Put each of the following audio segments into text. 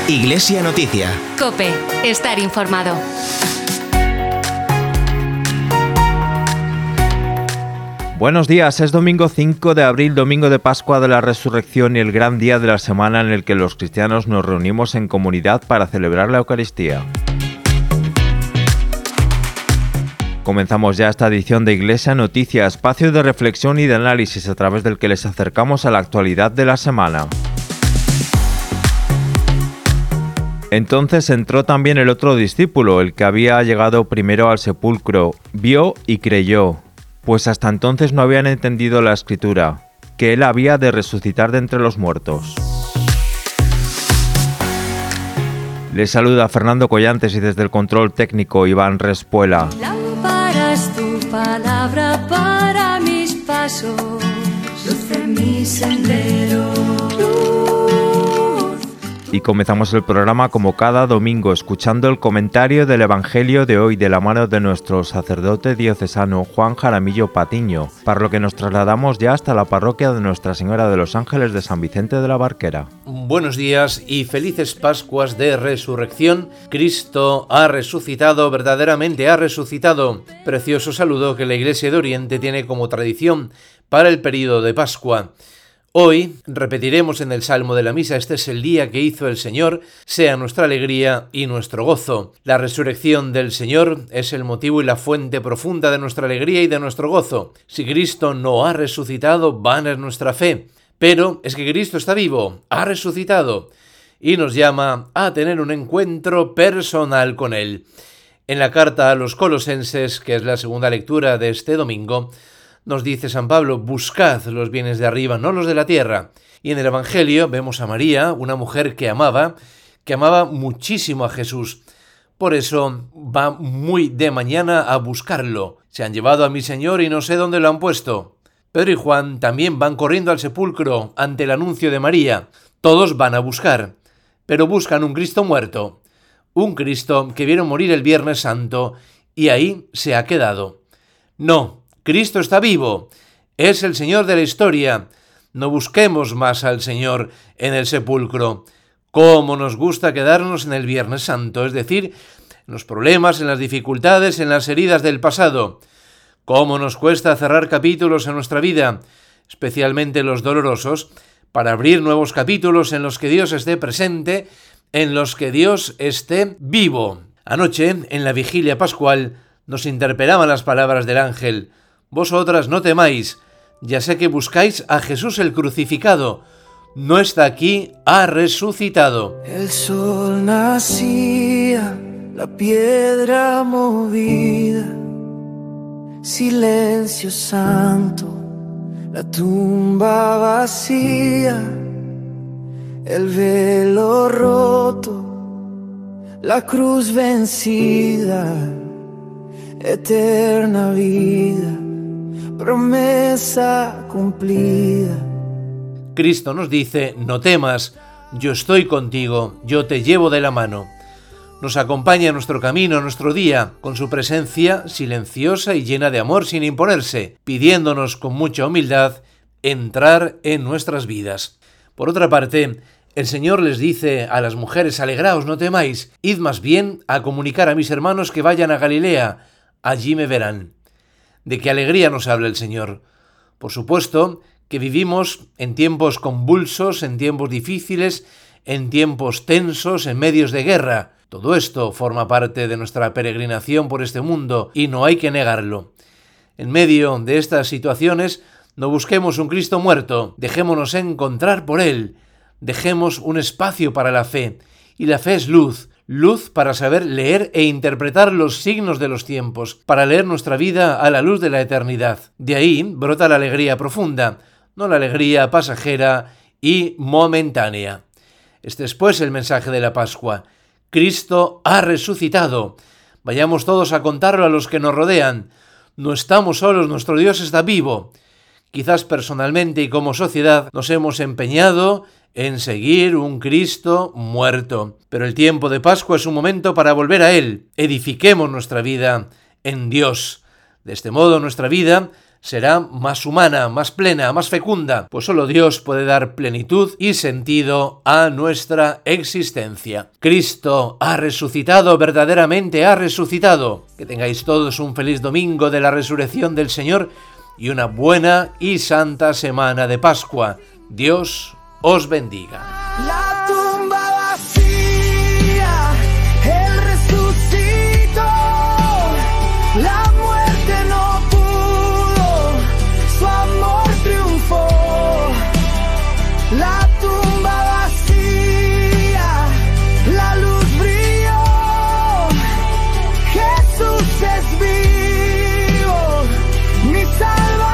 Iglesia Noticia. COPE. Estar informado. Buenos días, es domingo 5 de abril, domingo de Pascua de la Resurrección y el gran día de la semana en el que los cristianos nos reunimos en comunidad para celebrar la Eucaristía. Comenzamos ya esta edición de Iglesia Noticia, espacio de reflexión y de análisis a través del que les acercamos a la actualidad de la semana. Entonces entró también el otro discípulo, el que había llegado primero al sepulcro, vio y creyó, pues hasta entonces no habían entendido la Escritura, que él había de resucitar de entre los muertos. Les saluda Fernando Collantes y desde el control técnico Iván Respuela. Lámpara es tu palabra para mis pasos, luz en mi sendero. Y comenzamos el programa como cada domingo escuchando el comentario del Evangelio de hoy de la mano de nuestro sacerdote diocesano Juan Jaramillo Patiño, para lo que nos trasladamos ya hasta la parroquia de Nuestra Señora de los Ángeles de San Vicente de la Barquera. Buenos días y felices Pascuas de Resurrección. Cristo ha resucitado, verdaderamente ha resucitado. Precioso saludo que la Iglesia de Oriente tiene como tradición para el período de Pascua. Hoy repetiremos en el Salmo de la Misa: este es el día que hizo el Señor, sea nuestra alegría y nuestro gozo. La resurrección del Señor es el motivo y la fuente profunda de nuestra alegría y de nuestro gozo. Si Cristo no ha resucitado, vana es nuestra fe. Pero es que Cristo está vivo, ha resucitado y nos llama a tener un encuentro personal con Él. En la carta a los Colosenses, que es la segunda lectura de este domingo, nos dice San Pablo: buscad los bienes de arriba, no los de la tierra. Y en el Evangelio vemos a María, una mujer que amaba muchísimo a Jesús. Por eso va muy de mañana a buscarlo. Se han llevado a mi Señor y no sé dónde lo han puesto. Pedro y Juan también van corriendo al sepulcro ante el anuncio de María. Todos van a buscar, pero buscan un Cristo muerto. Un Cristo que vieron morir el Viernes Santo y ahí se ha quedado. No. Cristo está vivo, es el Señor de la historia. No busquemos más al Señor en el sepulcro. Cómo nos gusta quedarnos en el Viernes Santo, es decir, en los problemas, en las dificultades, en las heridas del pasado. Cómo nos cuesta cerrar capítulos en nuestra vida, especialmente los dolorosos, para abrir nuevos capítulos en los que Dios esté presente, en los que Dios esté vivo. Anoche, en la vigilia pascual, nos interpelaban las palabras del ángel: vosotras no temáis, ya sé que buscáis a Jesús el crucificado. No está aquí, ha resucitado. El sol nacía, la piedra movida, silencio santo, la tumba vacía, el velo roto, la cruz vencida, eterna vida, promesa cumplida. Cristo nos dice: no temas, yo estoy contigo, yo te llevo de la mano. Nos acompaña en nuestro camino, en nuestro día, con su presencia silenciosa y llena de amor sin imponerse, pidiéndonos con mucha humildad entrar en nuestras vidas. Por otra parte, el Señor les dice a las mujeres: alegraos, no temáis, id más bien a comunicar a mis hermanos que vayan a Galilea, allí me verán. ¿De qué alegría nos habla el Señor? Por supuesto que vivimos en tiempos convulsos, en tiempos difíciles, en tiempos tensos, en medios de guerra. Todo esto forma parte de nuestra peregrinación por este mundo y no hay que negarlo. En medio de estas situaciones, no busquemos un Cristo muerto, dejémonos encontrar por Él, dejemos un espacio para la fe. Y la fe es luz para saber leer e interpretar los signos de los tiempos, para leer nuestra vida a la luz de la eternidad. De ahí brota la alegría profunda, no la alegría pasajera y momentánea. Este es pues el mensaje de la Pascua. Cristo ha resucitado. Vayamos todos a contarlo a los que nos rodean. No estamos solos, nuestro Dios está vivo. Quizás personalmente y como sociedad nos hemos empeñado en seguir un Cristo muerto. Pero el tiempo de Pascua es un momento para volver a Él. Edifiquemos nuestra vida en Dios. De este modo nuestra vida será más humana, más plena, más fecunda, pues solo Dios puede dar plenitud y sentido a nuestra existencia. Cristo ha resucitado, verdaderamente ha resucitado. Que tengáis todos un feliz domingo de la resurrección del Señor y una buena y santa semana de Pascua. Dios os bendiga. La tumba vacía, Él resucitó, la muerte no pudo, su amor triunfó. La tumba vacía, la luz brilló, Jesús es vivo, mi Salvador.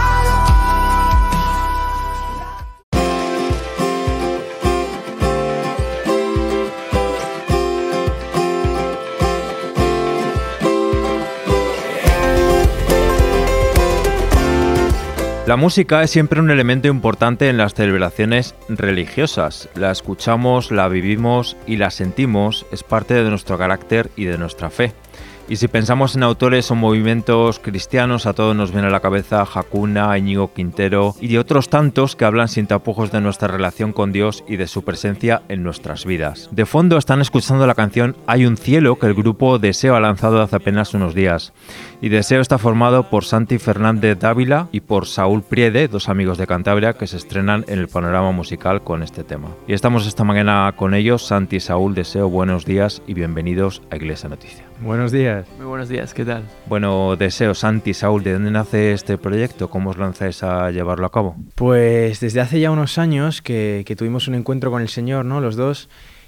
La música es siempre un elemento importante en las celebraciones religiosas. La escuchamos, la vivimos y la sentimos, es parte de nuestro carácter y de nuestra fe. Y si pensamos en autores o movimientos cristianos, a todos nos viene a la cabeza Hakuna, Íñigo Quintero y de otros tantos que hablan sin tapujos de nuestra relación con Dios y de su presencia en nuestras vidas. De fondo están escuchando la canción Hay un cielo que el grupo Deseo ha lanzado hace apenas unos días. Y Deseo está formado por Santi Fernández Dávila y por Saúl Priede, dos amigos de Cantabria que se estrenan en el panorama musical con este tema. Y estamos esta mañana con ellos. Santi y Saúl, Deseo, buenos días y bienvenidos a Iglesia Noticia. Buenos días. Muy buenos días, ¿qué tal? Bueno, Deseo, Santi, Saúl, ¿de dónde nace este proyecto? ¿Cómo os lanzáis a llevarlo a cabo? Pues desde hace ya unos años que tuvimos un encuentro con el Señor, ¿no? Los dos,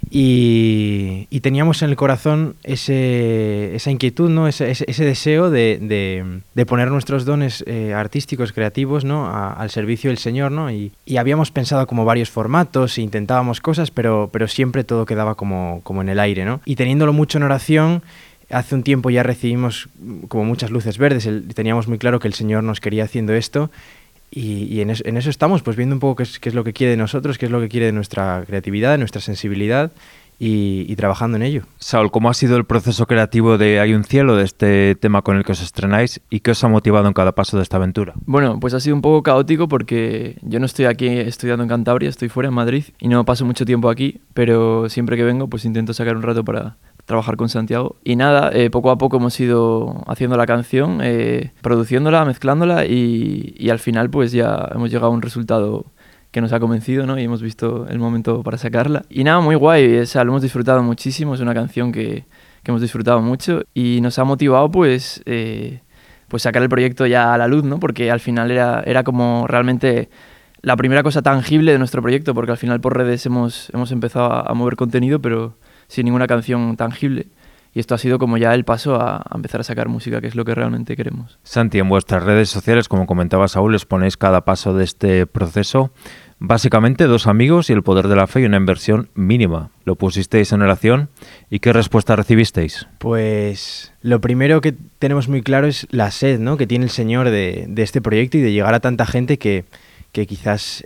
y teníamos en el corazón esa inquietud, ¿no? Ese deseo de poner nuestros dones artísticos, creativos, ¿no? Al servicio del Señor, ¿no? Y habíamos pensado como varios formatos, e intentábamos cosas, pero siempre todo quedaba como en el aire, ¿no? Y teniéndolo mucho en oración, hace un tiempo ya recibimos como muchas luces verdes, teníamos muy claro que el Señor nos quería haciendo esto y en eso estamos, pues viendo un poco qué es lo que quiere de nosotros, qué es lo que quiere de nuestra creatividad, de nuestra sensibilidad y trabajando en ello. Saúl, ¿cómo ha sido el proceso creativo de Hay un cielo, de este tema con el que os estrenáis y qué os ha motivado en cada paso de esta aventura? Bueno, pues ha sido un poco caótico porque yo no estoy aquí estudiando en Cantabria, estoy fuera en Madrid y no paso mucho tiempo aquí, pero siempre que vengo pues intento sacar un rato para trabajar con Santiago. Y nada, poco a poco hemos ido haciendo la canción, produciéndola, mezclándola y al final pues ya hemos llegado a un resultado que nos ha convencido, ¿no? Y hemos visto el momento para sacarla. Y nada, muy guay, o sea, lo hemos disfrutado muchísimo, es una canción que hemos disfrutado mucho y nos ha motivado pues sacar el proyecto ya a la luz, ¿no? Porque al final era como realmente la primera cosa tangible de nuestro proyecto, porque al final por redes hemos empezado a mover contenido, pero sin ninguna canción tangible. Y esto ha sido como ya el paso a empezar a sacar música, que es lo que realmente queremos. Santi, en vuestras redes sociales, como comentaba Saúl, les ponéis cada paso de este proceso. Básicamente, dos amigos y el poder de la fe y una inversión mínima. Lo pusisteis en oración y ¿qué respuesta recibisteis? Pues lo primero que tenemos muy claro es la sed, ¿no? Que tiene el Señor de este proyecto y de llegar a tanta gente que quizás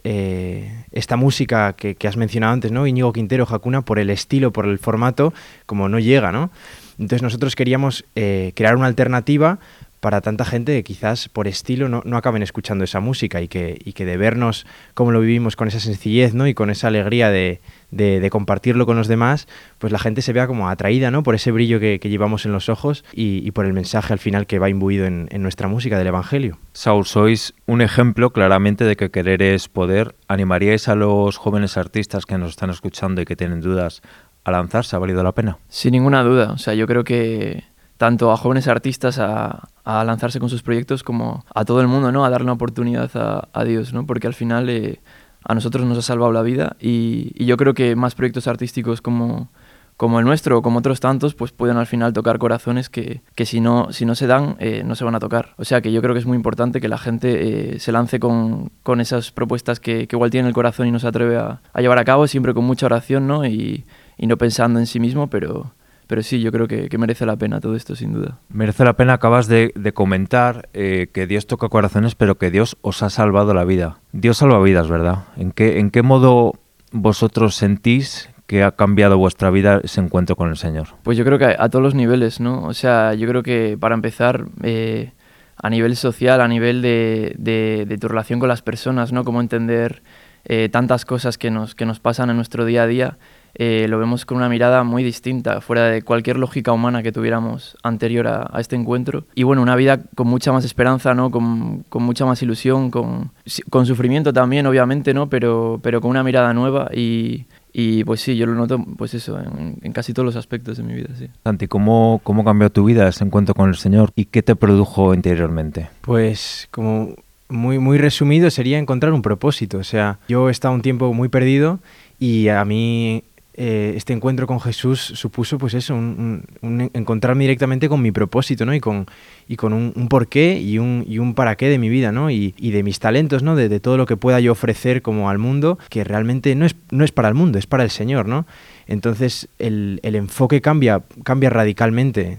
esta música que has mencionado antes, ¿no? Íñigo Quintero, Hakuna, por el estilo, por el formato, como no llega, ¿no? Entonces nosotros queríamos crear una alternativa para tanta gente que quizás por estilo no acaben escuchando esa música y que de vernos cómo lo vivimos con esa sencillez, ¿no? Y con esa alegría de compartirlo con los demás, pues la gente se vea como atraída, ¿no? Por ese brillo que llevamos en los ojos y por el mensaje al final que va imbuido en nuestra música del Evangelio. Saúl, sois un ejemplo claramente de que querer es poder. ¿Animaríais a los jóvenes artistas que nos están escuchando y que tienen dudas a lanzarse? ¿Ha valido la pena? Sin ninguna duda, o sea, yo creo que tanto a jóvenes artistas a lanzarse con sus proyectos como a todo el mundo, ¿no? A darle una oportunidad a Dios, ¿no? Porque al final a nosotros nos ha salvado la vida y yo creo que más proyectos artísticos como el nuestro o como otros tantos pues pueden al final tocar corazones que si no se dan no se van a tocar. O sea que yo creo que es muy importante que la gente se lance con esas propuestas que igual tiene el corazón y no se atreve a llevar a cabo, siempre con mucha oración, ¿no? Y no pensando en sí mismo, pero sí, yo creo que merece la pena todo esto, sin duda. Merece la pena, acabas de comentar que Dios toca corazones, pero que Dios os ha salvado la vida. Dios salva vidas, ¿verdad? ¿En qué modo vosotros sentís que ha cambiado vuestra vida ese encuentro con el Señor? Pues yo creo que a todos los niveles, ¿no? O sea, yo creo que para empezar, a nivel social, a nivel de tu relación con las personas, ¿no? Cómo entender tantas cosas que nos pasan en nuestro día a día. Lo vemos con una mirada muy distinta, fuera de cualquier lógica humana que tuviéramos anterior a este encuentro. Y bueno, una vida con mucha más esperanza, ¿no? Con mucha más ilusión, con sufrimiento también, obviamente, ¿no? Pero con una mirada nueva y pues sí, yo lo noto pues eso, en casi todos los aspectos de mi vida, sí. Santi, ¿cómo cambió tu vida ese encuentro con el Señor y qué te produjo interiormente? Pues como muy resumido sería encontrar un propósito. O sea, yo he estado un tiempo muy perdido y a mí este encuentro con Jesús supuso pues eso, un encontrarme directamente con mi propósito, ¿no? Y con un porqué y un para qué de mi vida, ¿no? Y de mis talentos, ¿no? De todo lo que pueda yo ofrecer como al mundo, que realmente no es para el mundo, es para el Señor, ¿no? Entonces el enfoque cambia radicalmente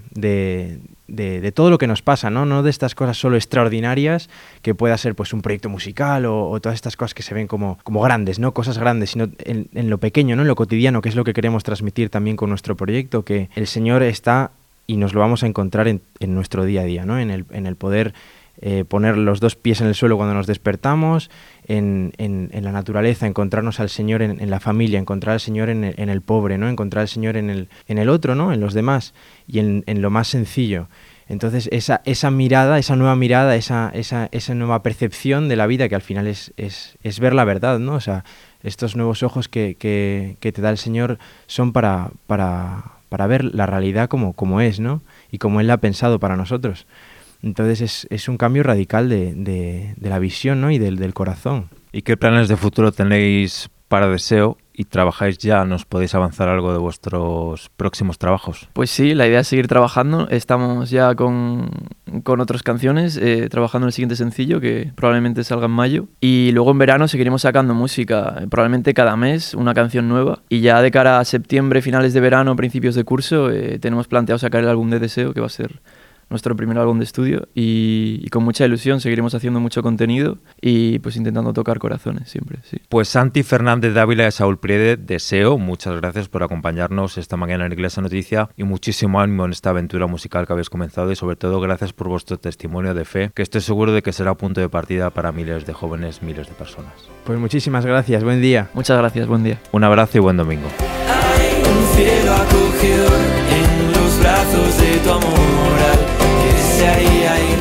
de todo lo que nos pasa, ¿no? No de estas cosas solo extraordinarias, que pueda ser pues un proyecto musical o todas estas cosas que se ven como grandes, ¿no? Cosas grandes, sino en lo pequeño, ¿no? En lo cotidiano, que es lo que queremos transmitir también con nuestro proyecto, que el Señor está y nos lo vamos a encontrar en nuestro día a día, ¿no? En el poder poner los 2 pies en el suelo cuando nos despertamos, en la naturaleza, encontrarnos al Señor en la familia, encontrar al Señor en el pobre, ¿no? Encontrar al Señor en el otro, ¿no? En los demás y en lo más sencillo. Entonces esa mirada, esa nueva mirada, esa nueva percepción de la vida, que al final es ver la verdad, ¿no? O sea, estos nuevos ojos que te da el Señor son para ver la realidad como es, ¿no? Y como Él la ha pensado para nosotros. Entonces es un cambio radical de la visión, ¿no? Y del corazón. ¿Y qué planes de futuro tenéis para Deseo? ¿Y trabajáis ya? ¿Nos podéis avanzar algo de vuestros próximos trabajos? Pues sí, la idea es seguir trabajando. Estamos ya con otras canciones, trabajando en el siguiente sencillo, que probablemente salga en mayo. Y luego en verano seguiremos sacando música, probablemente cada mes una canción nueva. Y ya de cara a septiembre, finales de verano, principios de curso, tenemos planteado sacar el álbum de Deseo, que va a ser nuestro primer álbum de estudio, y con mucha ilusión seguiremos haciendo mucho contenido y pues intentando tocar corazones siempre, sí. Pues Santi Fernández Dávila y Saúl Priede, Deseo, muchas gracias por acompañarnos esta mañana en Iglesia Noticia y muchísimo ánimo en esta aventura musical que habéis comenzado y sobre todo gracias por vuestro testimonio de fe, que estoy seguro de que será punto de partida para miles de jóvenes, miles de personas. Pues muchísimas gracias, buen día. Muchas gracias, buen día. Un abrazo y buen domingo. Hay un cielo acogedor en los brazos de tu amor. Se haría ir.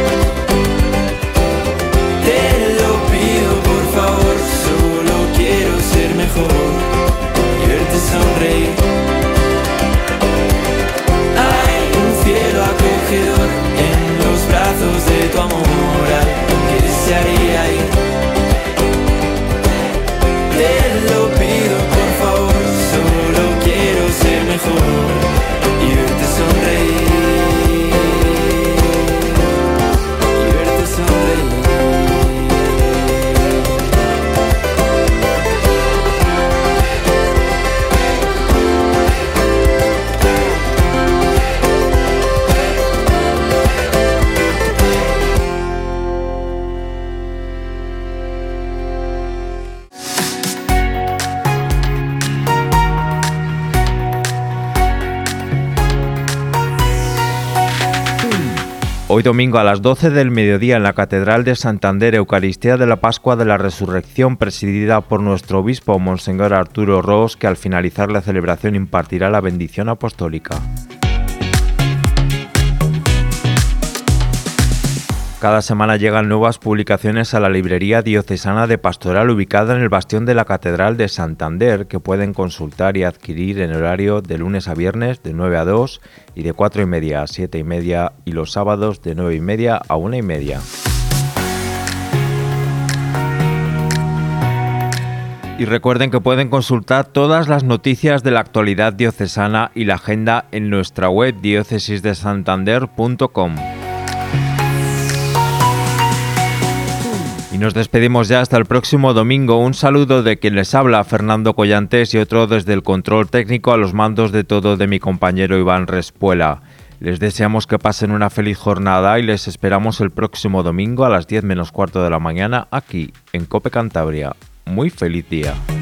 Te lo pido por favor, solo quiero ser mejor y verte sonreír. Hay un cielo acogedor en los brazos de tu amor al que se haría ir. Te lo pido por favor, solo quiero ser mejor y verte sonreír. Hoy domingo a las 12 del mediodía en la Catedral de Santander, Eucaristía de la Pascua de la Resurrección, presidida por nuestro obispo Monseñor Arturo Ros, que al finalizar la celebración impartirá la bendición apostólica. Cada semana llegan nuevas publicaciones a la librería diocesana de Pastoral ubicada en el bastión de la Catedral de Santander, que pueden consultar y adquirir en horario de lunes a viernes de 9 a 2 y de 4:30 a 7:30 y los sábados de 9:30 a 1:30. Y recuerden que pueden consultar todas las noticias de la actualidad diocesana y la agenda en nuestra web diocesisdesantander.com. Y nos despedimos ya hasta el próximo domingo. Un saludo de quien les habla, Fernando Collantes, y otro desde el control técnico a los mandos de todo de mi compañero Iván Respuela. Les deseamos que pasen una feliz jornada y les esperamos el próximo domingo a las 10 menos cuarto de la mañana aquí en COPE Cantabria. Muy feliz día.